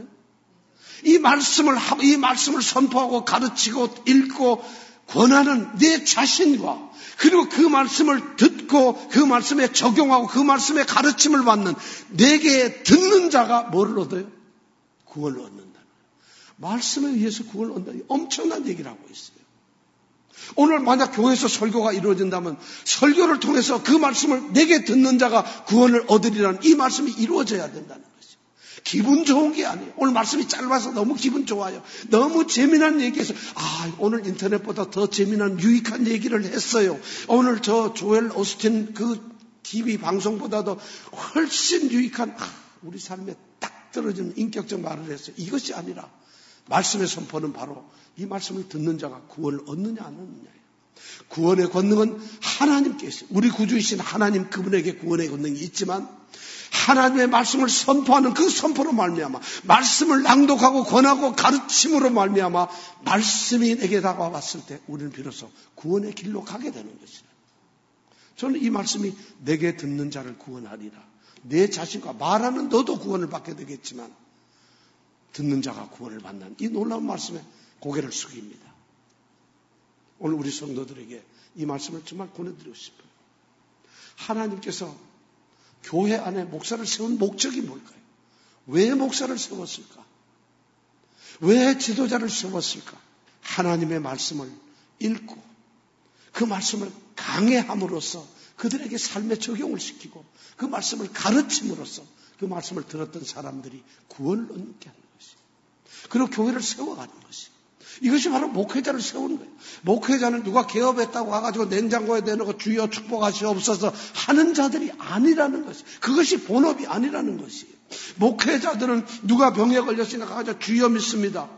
이 말씀을 하고 이 말씀을 선포하고 가르치고 읽고 권하는 내 자신과 그리고 그 말씀을 듣고 그 말씀에 적용하고 그 말씀에 가르침을 받는 내게 듣는 자가 뭐를 얻어요? 구원을 얻는다는 거예요. 말씀에 의해서 구원을 얻는다. 엄청난 얘기를 하고 있어요. 오늘 만약 교회에서 설교가 이루어진다면 설교를 통해서 그 말씀을 내게 듣는 자가 구원을 얻으리라는 이 말씀이 이루어져야 된다는 거죠. 기분 좋은 게 아니에요. 오늘 말씀이 짧아서 너무 기분 좋아요. 너무 재미난 얘기해서 아 오늘 인터넷보다 더 재미난 유익한 얘기를 했어요. 오늘 저 조엘 오스틴 그 티비 방송보다도 훨씬 유익한 아, 우리 삶에 딱 떨어지는 인격적 말을 했어요. 이것이 아니라 말씀의 선포는 바로 이 말씀을 듣는 자가 구원을 얻느냐 안 얻느냐예요. 구원의 권능은 하나님께 있어요. 우리 구주이신 하나님 그분에게 구원의 권능이 있지만 하나님의 말씀을 선포하는 그 선포로 말미암아 말씀을 낭독하고 권하고 가르침으로 말미암아 말씀이 내게 다가왔을 때 우리는 비로소 구원의 길로 가게 되는 것이다. 저는 이 말씀이 내게 듣는 자를 구원하리라. 내 자신과 말하는 너도 구원을 받게 되겠지만 듣는 자가 구원을 받는 이 놀라운 말씀에 고개를 숙입니다. 오늘 우리 성도들에게 이 말씀을 정말 보내드리고 싶어요. 하나님께서 교회 안에 목사를 세운 목적이 뭘까요? 왜 목사를 세웠을까? 왜 지도자를 세웠을까? 하나님의 말씀을 읽고 그 말씀을 강해함으로써 그들에게 삶에 적용을 시키고 그 말씀을 가르침으로써 그 말씀을 들었던 사람들이 구원을 얻게 하는 것이에요. 그리고 교회를 세워가는 것이에요. 이것이 바로 목회자를 세우는 거예요. 목회자는 누가 개업했다고 와가지고 냉장고에 내놓고 주여 축복하시옵소서 하는 자들이 아니라는 것이에요. 그것이 본업이 아니라는 것이에요. 목회자들은 누가 병에 걸렸으니까 가가지고 주여 믿습니다.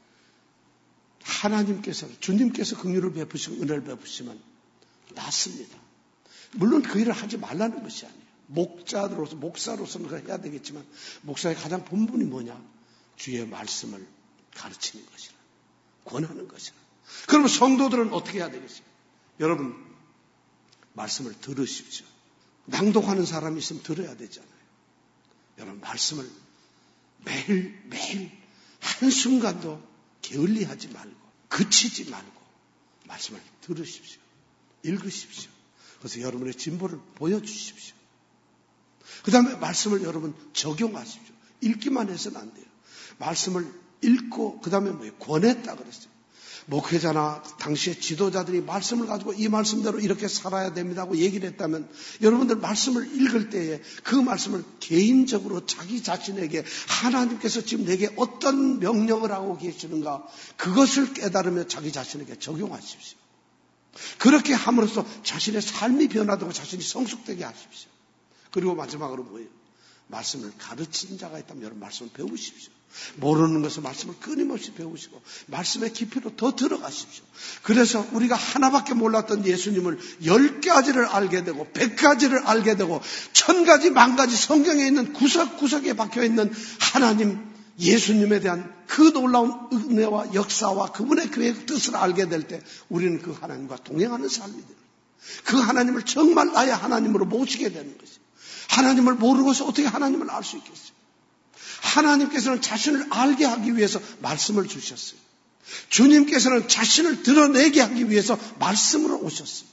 하나님께서 주님께서 긍휼을 베푸시고 은혜를 베푸시면 낫습니다. 물론 그 일을 하지 말라는 것이 아니에요. 목자로서 목사로서는 그걸 해야 되겠지만 목사의 가장 본분이 뭐냐? 주의 말씀을 가르치는 것이라. 권하는 것이라. 그러면 성도들은 어떻게 해야 되겠어요? 여러분 말씀을 들으십시오. 낭독하는 사람이 있으면 들어야 되잖아요. 여러분 말씀을 매일 매일 한순간도 게을리하지 말고 그치지 말고 말씀을 들으십시오. 읽으십시오. 그래서 여러분의 진보를 보여주십시오. 그 다음에 말씀을 여러분 적용하십시오. 읽기만 해서는 안 돼요. 말씀을 읽고 그 다음에 뭐예요? 권했다 그랬어요. 목회자나 당시의 지도자들이 말씀을 가지고 이 말씀대로 이렇게 살아야 됩니다고 얘기를 했다면 여러분들 말씀을 읽을 때에 그 말씀을 개인적으로 자기 자신에게 하나님께서 지금 내게 어떤 명령을 하고 계시는가 그것을 깨달으며 자기 자신에게 적용하십시오. 그렇게 함으로써 자신의 삶이 변화되고 자신이 성숙되게 하십시오. 그리고 마지막으로 뭐예요? 말씀을 가르치는 자가 있다면 여러분 말씀을 배우십시오. 모르는 것을 말씀을 끊임없이 배우시고 말씀의 깊이로 더 들어가십시오. 그래서 우리가 하나밖에 몰랐던 예수님을 열 가지를 알게 되고 백 가지를 알게 되고 천 가지 만 가지 성경에 있는 구석구석에 박혀있는 하나님 예수님에 대한 그 놀라운 은혜와 역사와 그분의 계획 뜻을 알게 될 때 우리는 그 하나님과 동행하는 삶이 됩니다. 그 하나님을 정말 나의 하나님으로 모시게 되는 것이죠. 하나님을 모르고서 어떻게 하나님을 알 수 있겠어요? 하나님께서는 자신을 알게 하기 위해서 말씀을 주셨어요. 주님께서는 자신을 드러내게 하기 위해서 말씀으로 오셨어요.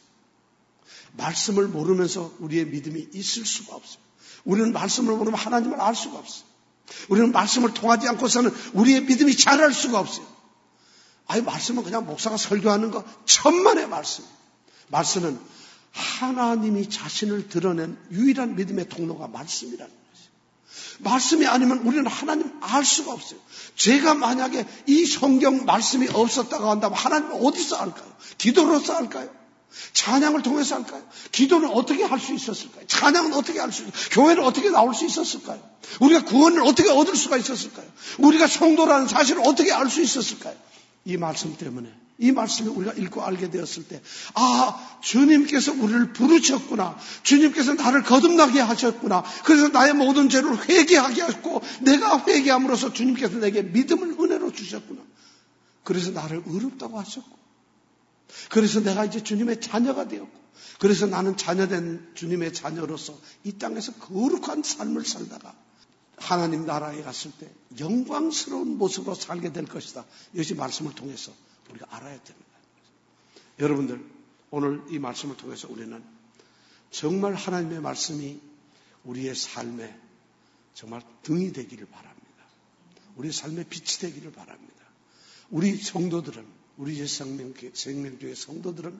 말씀을 모르면서 우리의 믿음이 있을 수가 없어요. 우리는 말씀을 모르면 하나님을 알 수가 없어요. 우리는 말씀을 통하지 않고서는 우리의 믿음이 자랄 수가 없어요. 아니, 말씀은 그냥 목사가 설교하는 거 천만의 말씀. 말씀은 하나님이 자신을 드러낸 유일한 믿음의 통로가 말씀이라는 것이에요. 말씀이 아니면 우리는 하나님 알 수가 없어요. 제가 만약에 이 성경 말씀이 없었다고 한다면 하나님을 어디서 알까요? 기도로서 알까요? 찬양을 통해서 할까요? 기도는 어떻게 할 수 있었을까요? 찬양은 어떻게 할 수 있었을까요? 교회는 어떻게 나올 수 있었을까요? 우리가 구원을 어떻게 얻을 수가 있었을까요? 우리가 성도라는 사실을 어떻게 알 수 있었을까요? 이 말씀 때문에, 이 말씀을 우리가 읽고 알게 되었을 때, 아, 주님께서 우리를 부르셨구나. 주님께서 나를 거듭나게 하셨구나. 그래서 나의 모든 죄를 회개하게 하셨고, 내가 회개함으로써 주님께서 내게 믿음을 은혜로 주셨구나. 그래서 나를 의롭다고 하셨고, 그래서 내가 이제 주님의 자녀가 되었고, 그래서 나는 자녀된 주님의 자녀로서 이 땅에서 거룩한 삶을 살다가 하나님 나라에 갔을 때 영광스러운 모습으로 살게 될 것이다. 이것이 말씀을 통해서 우리가 알아야 됩니다. 여러분들, 오늘 이 말씀을 통해서 우리는 정말 하나님의 말씀이 우리의 삶에 정말 등이 되기를 바랍니다. 우리의 삶의 빛이 되기를 바랍니다. 우리 성도들은, 우리 생명교회, 생명교회 성도들은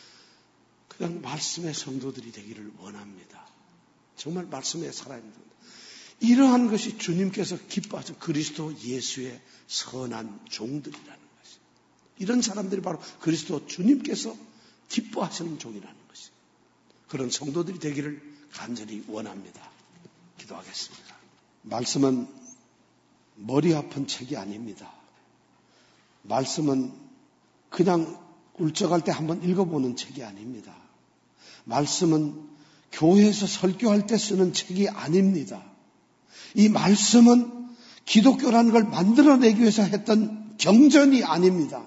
그냥 말씀의 성도들이 되기를 원합니다. 정말 말씀에 살아야 됩니다. 이러한 것이 주님께서 기뻐하신 그리스도 예수의 선한 종들이라는 것이에요. 이런 사람들이 바로 그리스도 주님께서 기뻐하시는 종이라는 것이에요. 그런 성도들이 되기를 간절히 원합니다. 기도하겠습니다. 말씀은 머리 아픈 책이 아닙니다. 말씀은 그냥 울적할 때 한번 읽어보는 책이 아닙니다. 말씀은 교회에서 설교할 때 쓰는 책이 아닙니다. 이 말씀은 기독교라는 걸 만들어내기 위해서 했던 경전이 아닙니다.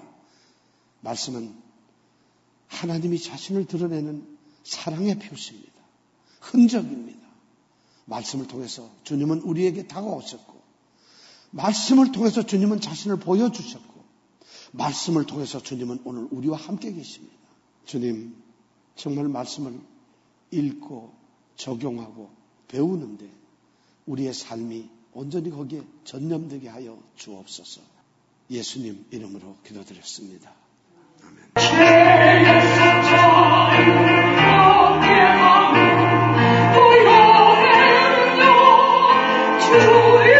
말씀은 하나님이 자신을 드러내는 사랑의 표시입니다. 흔적입니다. 말씀을 통해서 주님은 우리에게 다가오셨고, 말씀을 통해서 주님은 자신을 보여주셨고, 말씀을 통해서 주님은 오늘 우리와 함께 계십니다. 주님, 정말 말씀을 읽고 적용하고 배우는데 우리의 삶이 온전히 거기에 전념되게 하여 주옵소서. 예수님 이름으로 기도드렸습니다. 아멘.